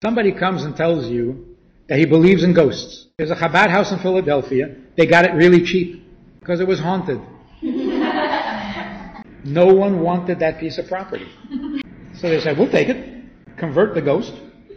Somebody comes and tells you that he believes in ghosts. There's a Chabad house in Philadelphia. They got it really cheap because it was haunted. No one wanted that piece of property. So they said, we'll take it, convert the ghost,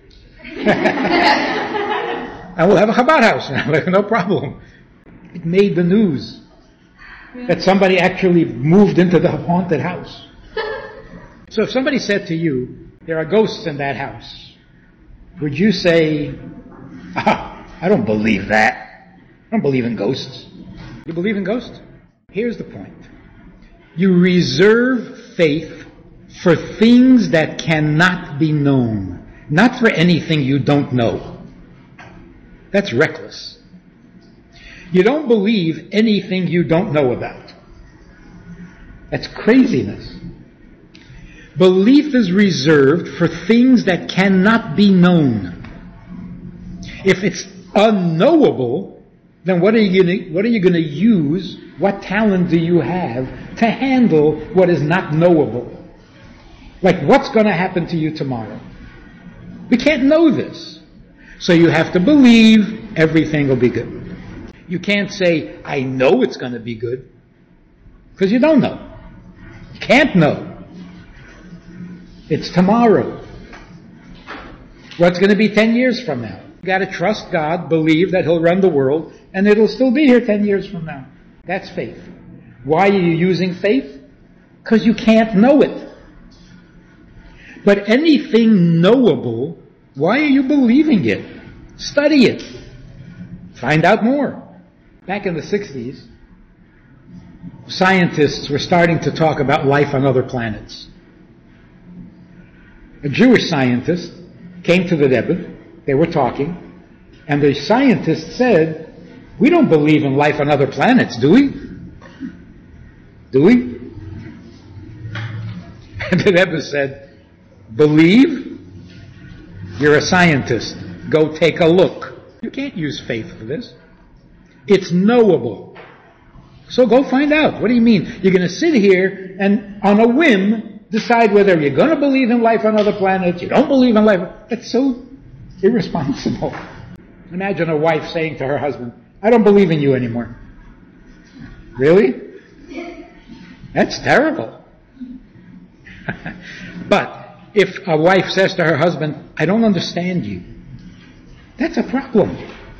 and we'll have a Chabad house. No problem. It made the news that somebody actually moved into the haunted house. So if somebody said to you, there are ghosts in that house, would you say, I don't believe that. I don't believe in ghosts. You believe in ghosts? Here's the point. You reserve faith for things that cannot be known, not for anything you don't know. That's reckless. You don't believe anything you don't know about. That's craziness. Belief is reserved for things that cannot be known. If it's unknowable, then what are you going to use? What talent do you have to handle what is not knowable? Like, what's going to happen to you tomorrow? We can't know this. So you have to believe everything will be good. You can't say, I know it's going to be good, because you don't know. You can't know. It's tomorrow. What's going to be 10 years from now? You've got to trust God, believe that He'll run the world, and it'll still be here 10 years from now. That's faith. Why are you using faith? Because you can't know it. But anything knowable, why are you believing it? Study it. Find out more. Back in the 60s, scientists were starting to talk about life on other planets. A Jewish scientist came to the Rebbe. They were talking, and the scientist said, we don't believe in life on other planets, do we? Do we? And the Rebbe said, believe? You're a scientist. Go take a look. You can't use faith for this. It's knowable. So go find out. What do you mean? You're going to sit here and on a whim decide whether you're going to believe in life on other planets, you don't believe in life. That's so irresponsible. Imagine a wife saying to her husband, I don't believe in you anymore. Really? That's terrible. But if a wife says to her husband, I don't understand you, that's a problem.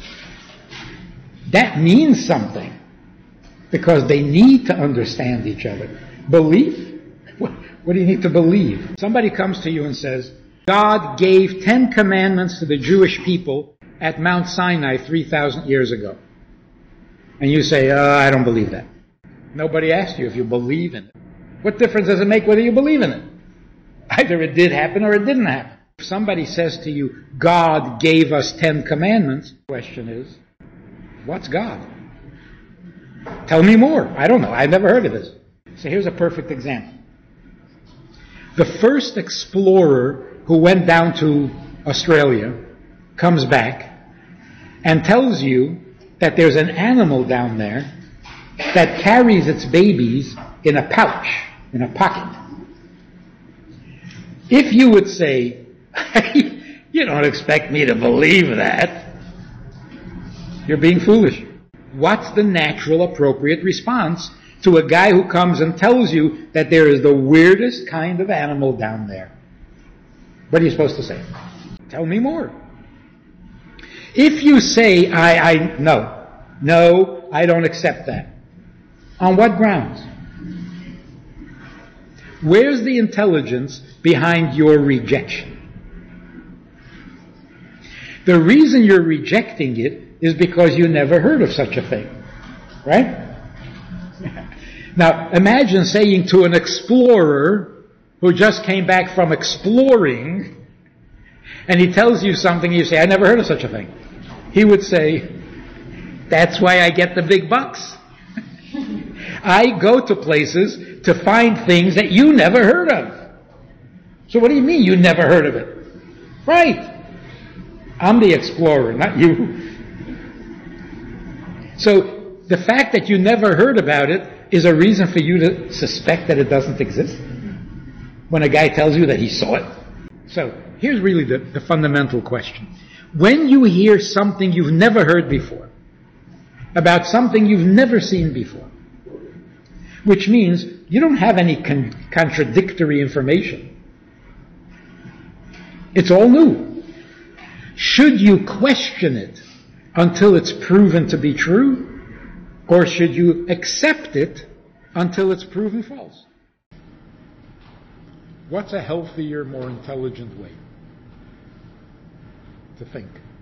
That means something. Because they need to understand each other. Belief? What do you need to believe? Somebody comes to you and says, God gave 10 commandments to the Jewish people at Mount Sinai 3,000 years ago. And you say, I don't believe that. Nobody asked you if you believe in it. What difference does it make whether you believe in it? Either it did happen or it didn't happen. If somebody says to you, God gave us 10 commandments, the question is, what's God? Tell me more. I don't know. I've never heard of this. So here's a perfect example. The first explorer who went down to Australia comes back and tells you that there's an animal down there that carries its babies in a pouch, in a pocket. If you would say, you don't expect me to believe that, you're being foolish. What's the natural, appropriate response to a guy who comes and tells you that there is the weirdest kind of animal down there? What are you supposed to say? Tell me more. If you say, no, I don't accept that. On what grounds? Where's the intelligence behind your rejection? The reason you're rejecting it is because you never heard of such a thing. Right? Now, imagine saying to an explorer who just came back from exploring, and he tells you something, and you say, I never heard of such a thing. He would say, that's why I get the big bucks. I go to places to find things that you never heard of. So what do you mean you never heard of it? Right. I'm the explorer, not you. So the fact that you never heard about it is a reason for you to suspect that it doesn't exist? When a guy tells you that he saw it? So here's really the fundamental question. When you hear something you've never heard before, about something you've never seen before, which means you don't have any contradictory information. It's all new. Should you question it until it's proven to be true, or should you accept it until it's proven false? What's a healthier, more intelligent way to think?